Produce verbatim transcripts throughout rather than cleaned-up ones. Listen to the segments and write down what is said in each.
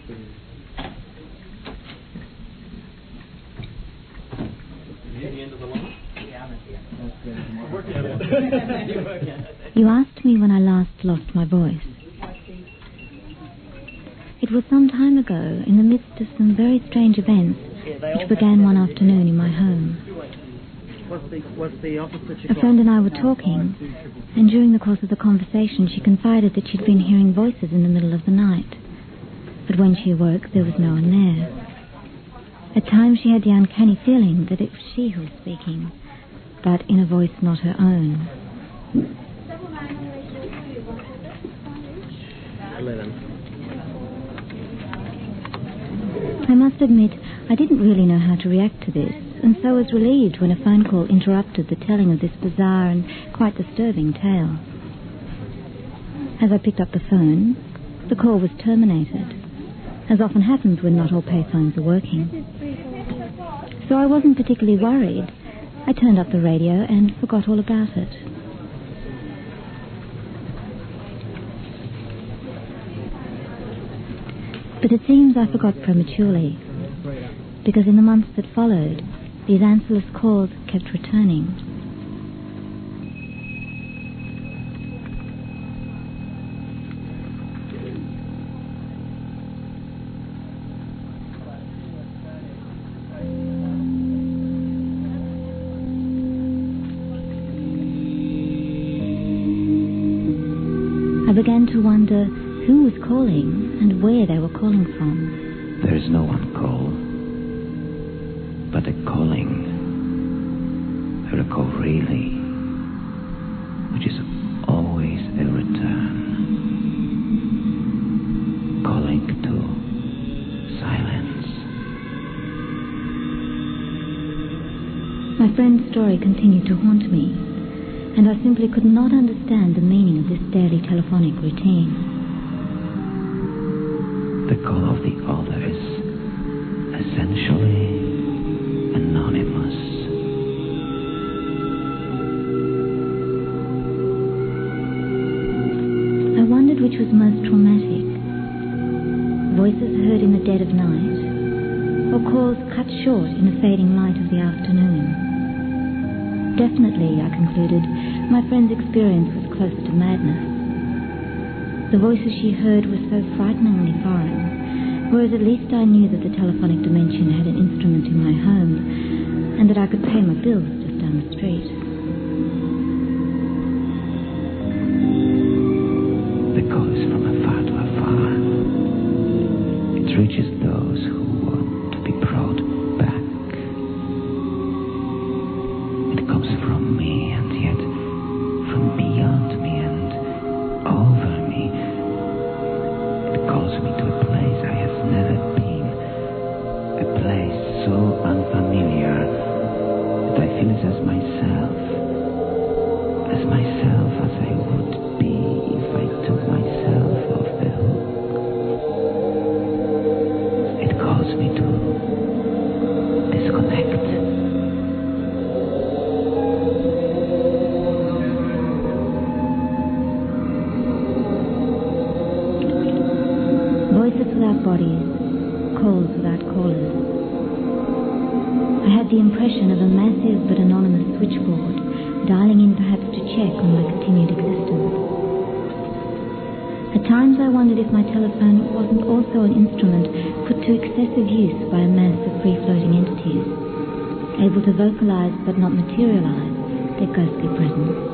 You asked me when I last lost my voice. It was some time ago, in the midst of some very strange events, which began one afternoon in my home. A friend and I were talking, and during the course of the conversation she confided that she'd been hearing voices in the middle of the night. But when she awoke, there was no one there. At times she had the uncanny feeling that it was she who was speaking, but in a voice not her own. I must admit, I didn't really know how to react to this, and so was relieved when a phone call interrupted the telling of this bizarre and quite disturbing tale. As I picked up the phone, the call was terminated, as often happens when not all payphones are working. So I wasn't particularly worried. I turned up the radio and forgot all about it. But it seems I forgot prematurely, because in the months that followed, these answerless calls kept returning. I began to wonder who was calling and where they were calling from. There is no one call, but a calling. A call really, which is always a return. Calling to silence. My friend's story continued to haunt me, and I simply could not understand the meaning of this daily telephonic routine. The call of the other is essentially anonymous. I wondered which was most traumatic. Voices heard in the dead of night, or calls cut short in the fading light of the afternoon. Definitely, I concluded, my friend's experience was closer to madness. The voices she heard were so frighteningly foreign, whereas at least I knew that the telephonic dimension had an instrument in my home, and that I could pay my bills just down the street. The call is from afar to afar. It reaches those who want to be brought back. It comes from me, and yet from beyond me and over me. It calls me to a place I have never been, a place so unfamiliar that I feel it as myself, as myself as I would be if I took myself off the hook. It calls me to disconnect. Voices without bodies, calls without callers. I had the impression of a massive but anonymous switchboard, dialing in perhaps to check on my continued existence. At times I wondered if my telephone wasn't also an instrument put to excessive use by a mass of free-floating entities, able to vocalize but not materialize their ghostly presence.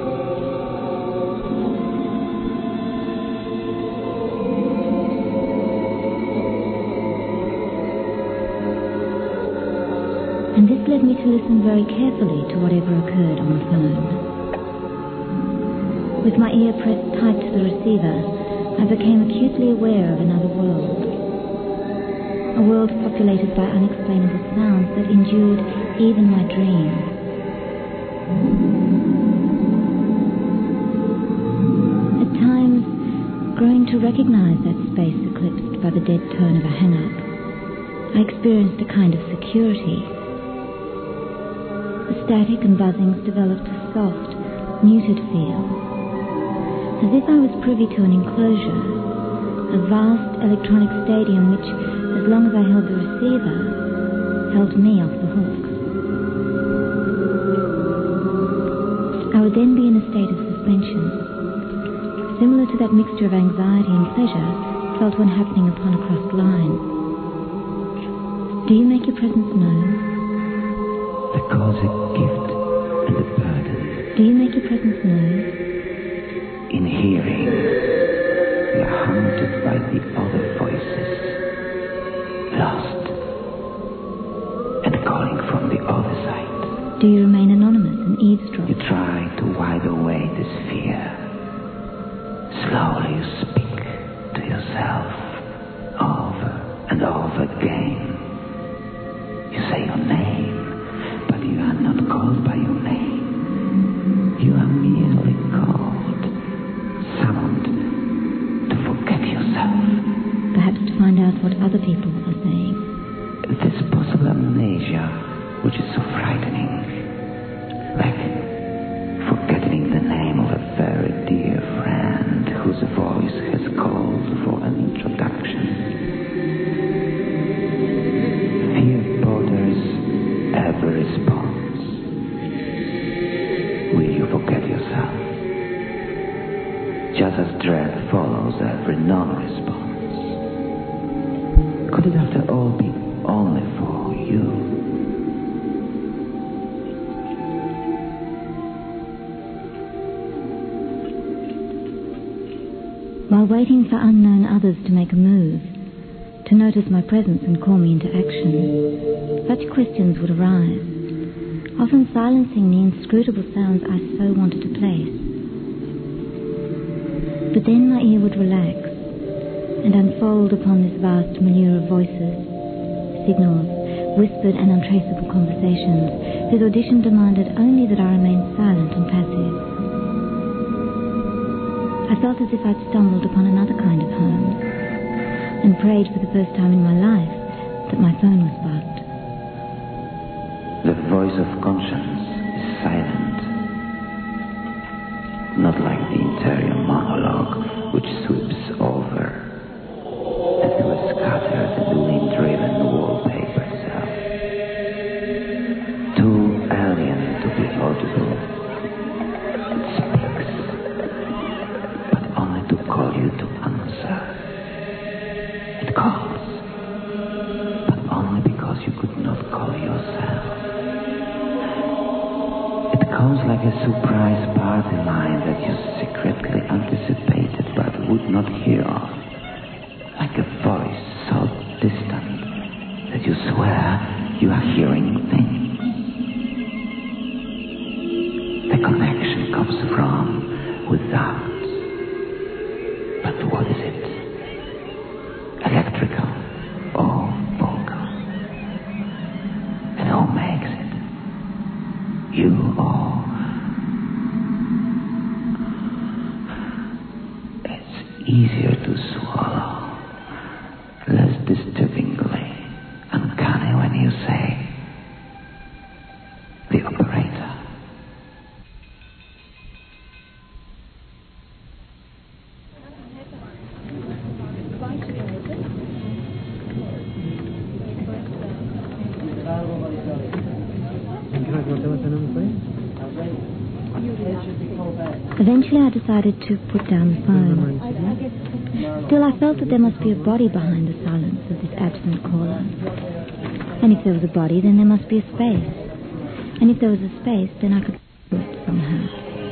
And this led me to listen very carefully to whatever occurred on the phone. With my ear pressed tight to the receiver, I became acutely aware of another world. A world populated by unexplainable sounds that endured even my dreams. At times, growing to recognize that space eclipsed by the dead tone of a hang-up, I experienced a kind of security. The static and buzzings developed a soft, muted feel, as if I was privy to an enclosure, a vast electronic stadium which, as long as I held the receiver, held me off the hook. I would then be in a state of suspension, similar to that mixture of anxiety and pleasure felt when happening upon a crossed line. Do you make your presence known? Because a gift and a burden. Do you make your presence known? In hearing, we are haunted by the other voices, lost, and calling from the other side. Do you remain anonymous and eavesdrop? You try to wide away this fear. Slowly you speak to yourself, over and over again. You say your name, but you are not called by your name. You are merely called, summoned to forget yourself. Perhaps to find out what other people are saying. This possible amnesia, which is so frightening, like forgetting the name of a very dear friend whose voice has called for an introduction. Fear borders every response. Will you forget yourself? Just as dread follows every non-response. Could it after all be only for you? While waiting for unknown others to make a move, to notice my presence and call me into action, such questions would arise, often silencing the inscrutable sounds I so wanted to place. But then my ear would relax and unfold upon this vast milieu of voices, signals, whispered and untraceable conversations, whose audition demanded only that I remain silent and passive. I felt as if I'd stumbled upon another kind of home, and prayed for the first time in my life that my phone was bugged. The voice of conscience is silent, not like the interior monologue which sweeps over as it was scattered in the wind-driven wallpaper itself. Too alien to be audible, it speaks, but only to call you to answer. It calls, but only because you could not call yourself. It calls like a surprise party line that you secretly anticipated but would not hear of. Like a voice so distant that you swear you are hearing things. The connection comes from without. But what is it? Electrical or vocal? And who makes it? You or... It's easier to swallow. Less disturbingly uncanny when you say the operator. Eventually I decided to put down the phone. Still, I felt that there must be a body behind the silence of this absent caller. And if there was a body, then there must be a space. And if there was a space, then I could do it somehow.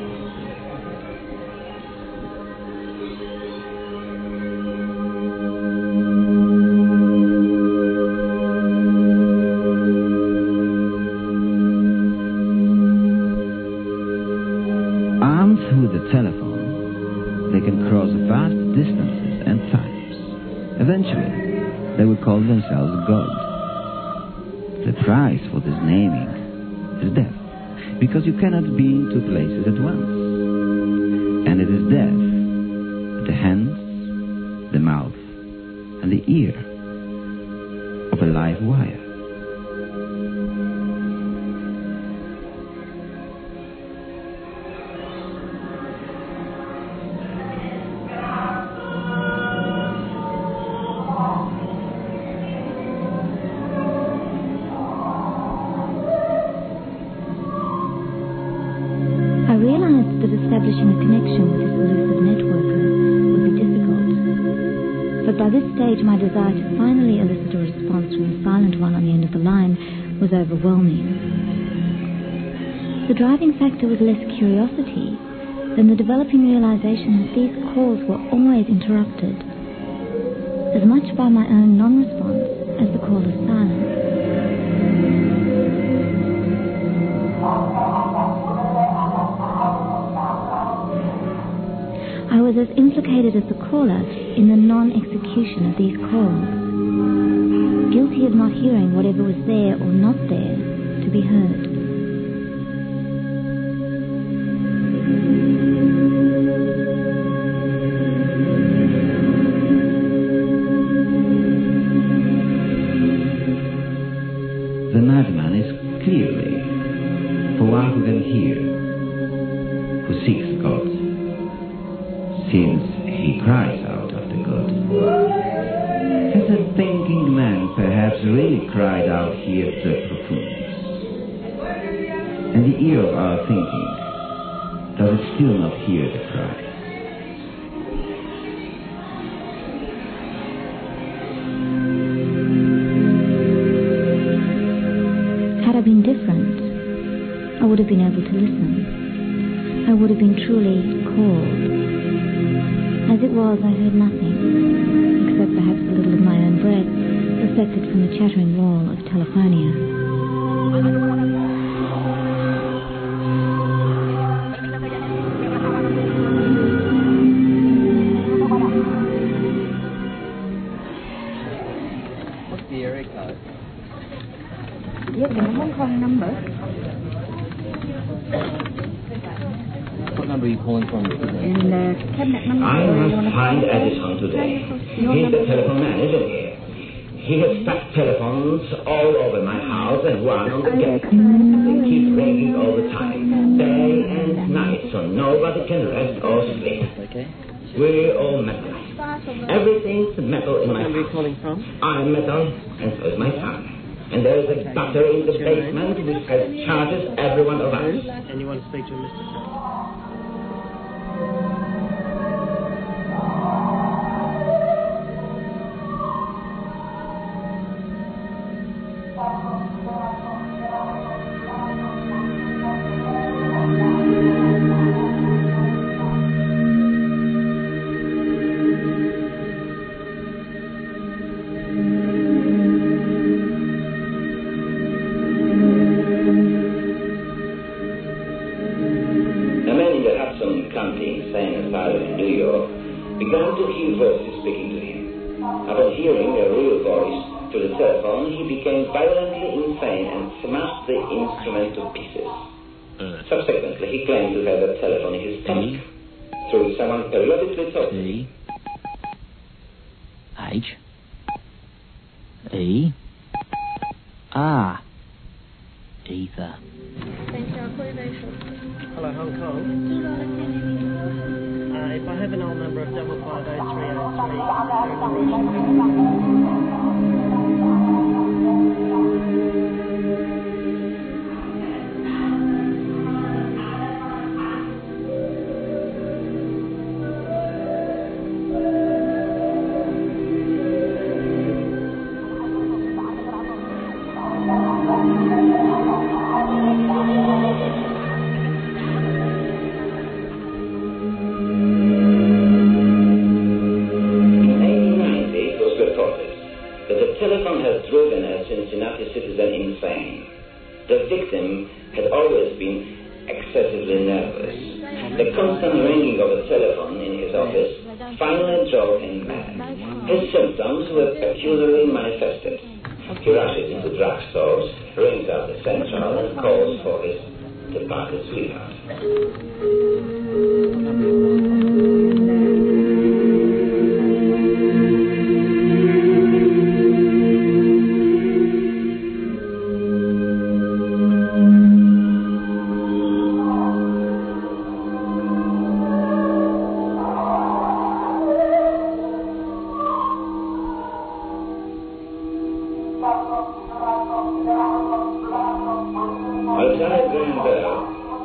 Armed with the telephone, they can cross vast distances and times. Eventually, they will call themselves God. The price for this naming is death, because you cannot be in two places at once. And it is death at the hands, the mouth, and the ear of a live wire. that establishing a connection with this elusive networker would be difficult. But by this stage, my desire to finally elicit a response from the silent one on the end of the line was overwhelming. The driving factor was less curiosity than the developing realization that these calls were always interrupted, as much by my own non-response as the caller's silence. I was as implicated as the caller in the non-execution of these calls, guilty of not hearing whatever was there or not there to be heard. The madman is clearly for one who can hear, who seeks God, since he cries out after God. Has a thinking man perhaps really cried out here to the profunds? And the ear of our thinking, does it still not hear the cry? Had I been different, I would have been able to listen. I would have been truly called. As it was, I heard nothing, except perhaps a little of my own breath, reflected from the chattering wall of telephonia. What's the area code? Yes, the Hong Kong number. What number are you calling from? And uh, cabinet number. I must find Edison today. He's the telephone man, isn't he? He has packed telephones all over my house and one on the deck. They keep ringing all the time, day and night, so nobody can rest or sleep. Okay. We're all metal. Everything's metal in my What number are you house. calling from? I'm metal, and so is my son. And there is a battery in the basement which has charges every one of us. And you want to speak to Mister Sir? began to hear voices speaking to him. Upon hearing a real voice through the telephone, he became violently insane and smashed the instrument to pieces. Uh, Subsequently, he claimed to have a telephone in his stomach, through which someone periodically talked to him. T H E R Ether. Hello, Hong Kong. Uh, if I have an old number of double five eight three eight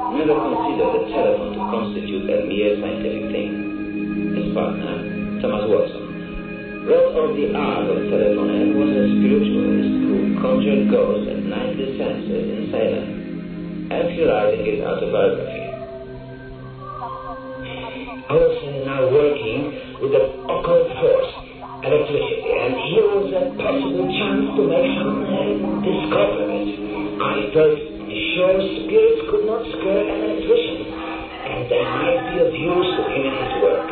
never considered the telephone to constitute a mere scientific thing. His partner, Thomas Watson, wrote of the art of telephoning was a spiritualist who conjured ghosts at nightly seances in Salem, as he writes in his autobiography. I was now working with the occult force, electricity, and here was a possible chance to make some uh, discoveries. I felt sure spirits could not scare an electrician, and they might be of use to him in his work.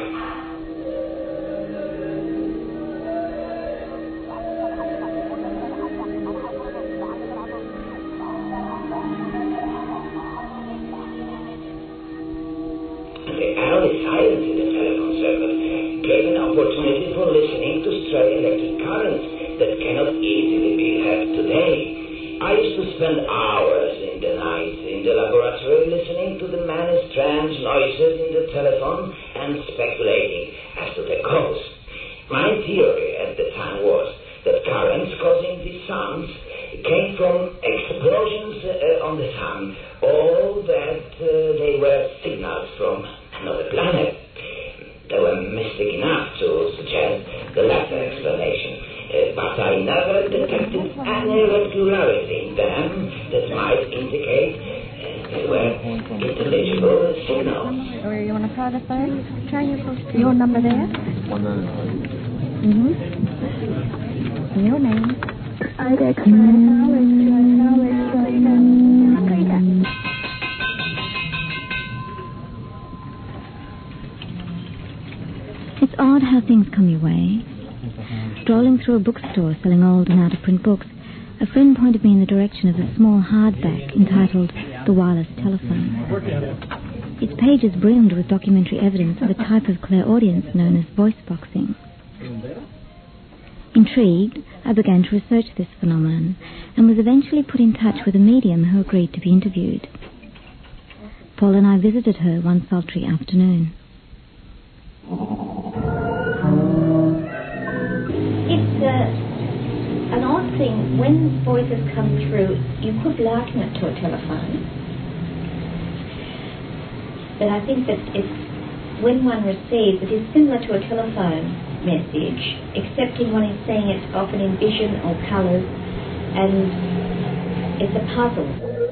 The early silence in the telephone circuit gave an opportunity for listening to stray electric currents that cannot easily be heard today. I used to spend hours in the night in the laboratory listening to the many strange noises in the telephone and speculating as to the cause. My theory at the time was that currents causing these sounds came from explosions uh, on the sun, or that uh, they were signals from another planet. They were mystic enough to suggest the latter explanation, uh, but I never detected any irregularity in them that might indicate uh, they were intelligible signals. Or you want to try the phone? Try your, your number there. One nine five. Mm-hmm. Your name. It's odd how things come your way. Strolling through a bookstore selling old and out-of-print books, a friend pointed me in the direction of a small hardback entitled The Wireless Telephone. Its pages brimmed with documentary evidence of a type of clairaudience known as voice boxing. Intrigued, I began to research this phenomenon and was eventually put in touch with a medium who agreed to be interviewed. Paul and I visited her one sultry afternoon. It's uh, an odd thing. When voices come through, you could liken it to a telephone. But I think that it's, when one receives, it is similar to a telephone message, excepting one is seeing it often in vision or colours, and it's a puzzle.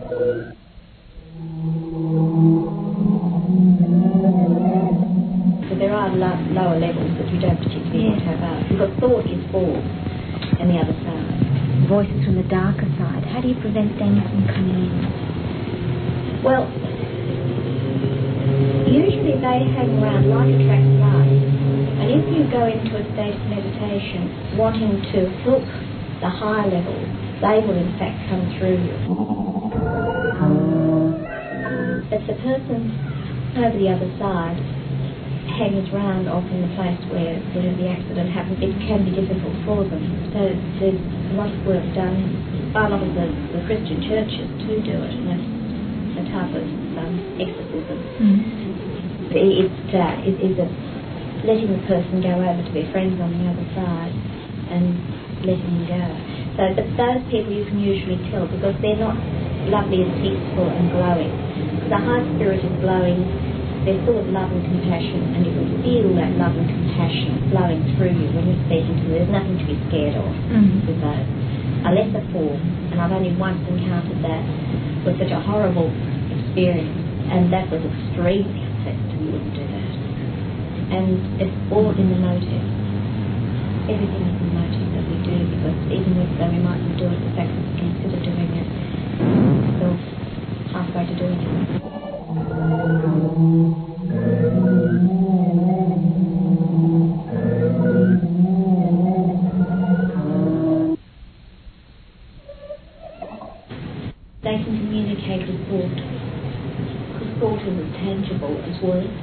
So there are lo- lower levels that you don't particularly want to have out, because thought is form, and the other side. Voices from the darker side. How do you prevent them from coming in? Well, usually they hang around, light attracts light. And if you go into a state of meditation wanting to help the higher levels, they will in fact come through you. But the person over the other side hangs around off in the place where, where the accident happened. It can be difficult for them. So there's a lot of work done by a lot of the, the Christian churches to do it, and it's a type of um, exorcism. Mm. It, uh, it is a letting the person go over to their friends on the other side and letting them go. So but those people you can usually tell because they're not lovely and peaceful and glowing. The high spirit is glowing, they're full of love and compassion, and you can feel that love and compassion flowing through you when you're speaking to them. There's nothing to be scared of mm-hmm. with those. A lesser form, and I've only once encountered that, was such a horrible experience, and that was extremely unpleasant, and you wouldn't do that. And it's all in the motive. Everything is in the motive that we do, because even if though we mightn't do it, the fact that we consider doing it is still halfway to doing it. They can communicate with thought, because thought is as tangible as words.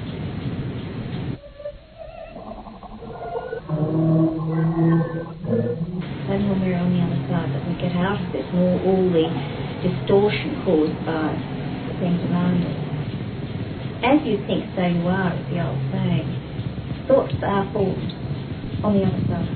Only when we're on the other side that we get out of this and all, all the distortion caused by the things around us. As you think, so you are, is the old saying. Thoughts are formed on the other side.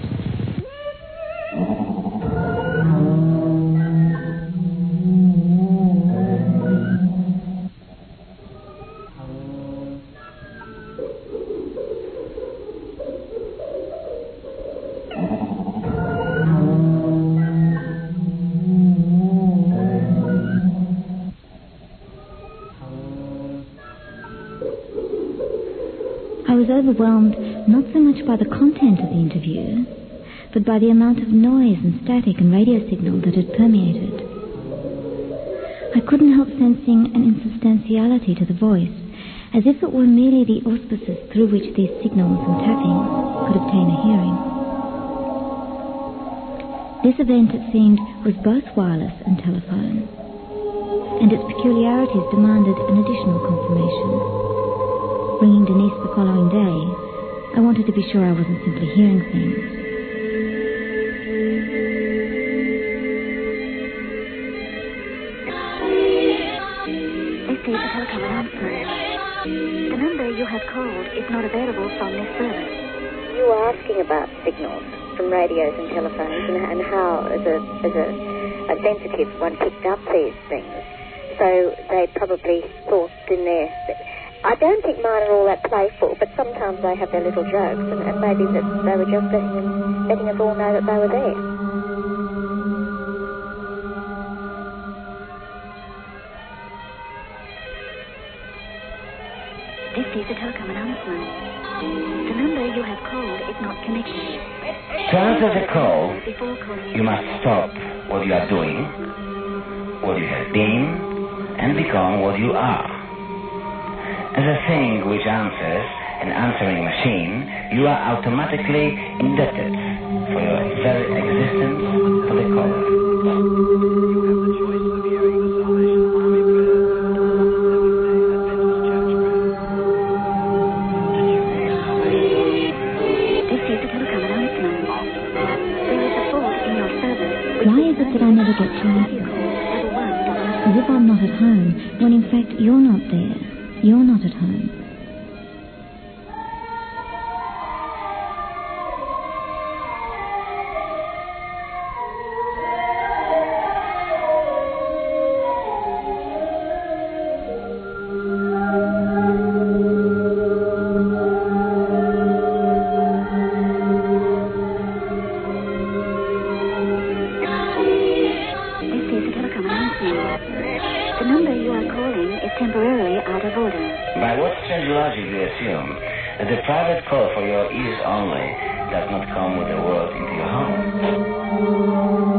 was overwhelmed not so much by the content of the interview, but by the amount of noise and static and radio signal that had permeated. I couldn't help sensing an insubstantiality to the voice, as if it were merely the auspices through which these signals and tappings could obtain a hearing. This event, it seemed, was both wireless and telephone, and its peculiarities demanded an additional confirmation. Ringing Denise the following day, I wanted to be sure I wasn't simply hearing things. This is a telecom announcement. The number you have called is not available from this service. You were asking about signals from radios and telephones and, and how, as a as a, a sensitive one, picked up these things. So they probably thought in there. I don't think mine are all that playful, but sometimes they have their little jokes, and, and maybe that they were just letting, them, letting us all know that they were there. This is a telecom announcement. The number you have called is not connected. To answer the call, you must stop what you are doing, what you have been, and become what you are. As a thing which answers, an answering machine, you are automatically indebted for your very existence to the caller. This is a telecom announcement. There is a fault in your service. Why is it that I never get to answer? As if I'm not at home, when in fact you're not there. You're not at home. The number you are calling is temporarily out of order. By what strange logic you assume that the private call for your ears only does not come with the world into your home?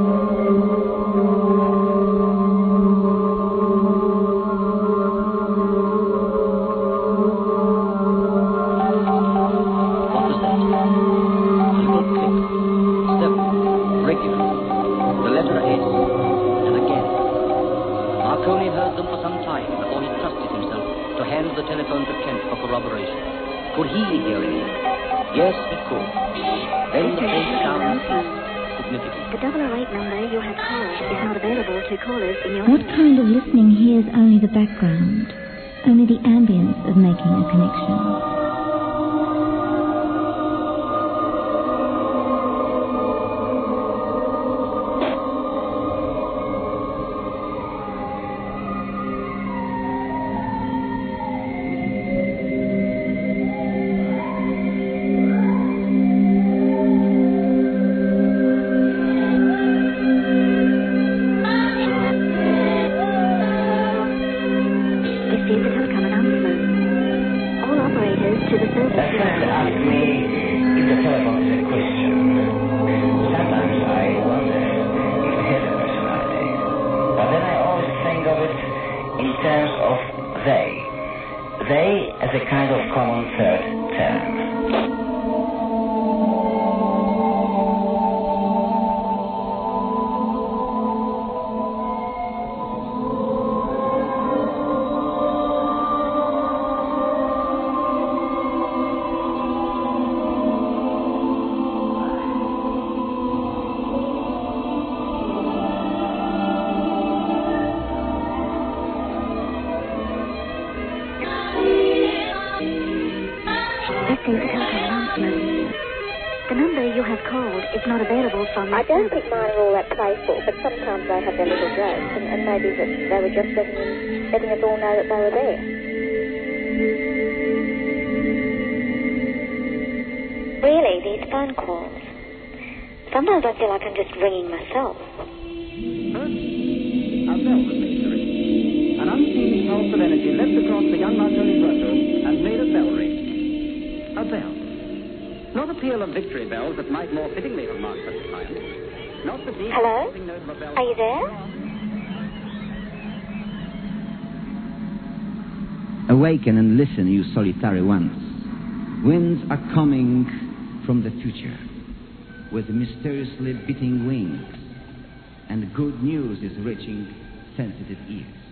Marconi heard them for some time before he trusted himself to hand the telephone to Kent for corroboration. Could he hear anything? Yes, he could. Then the face sound ceased significantly. The double oh eight number you have called is not available to callers in your... What kind of listening hears only the background, only the ambience of making a connection? The number you have called is not available from... I don't think mine are all that playful, but sometimes they have their little jokes, and, and maybe that they were just letting, them, letting us all know that they were there. Really, these phone calls. Sometimes I feel like I'm just ringing myself. First, a bell was made to ring. An unseen pulse of energy leapt across the young Marconi's workroom and made a bell ring. one peal of victory bells that might more fittingly have marked such a triumph. Not the deep Hello? note of a bell. Are you there? Awaken and listen, you solitary ones. Winds are coming from the future with mysteriously beating wings, and good news is reaching sensitive ears.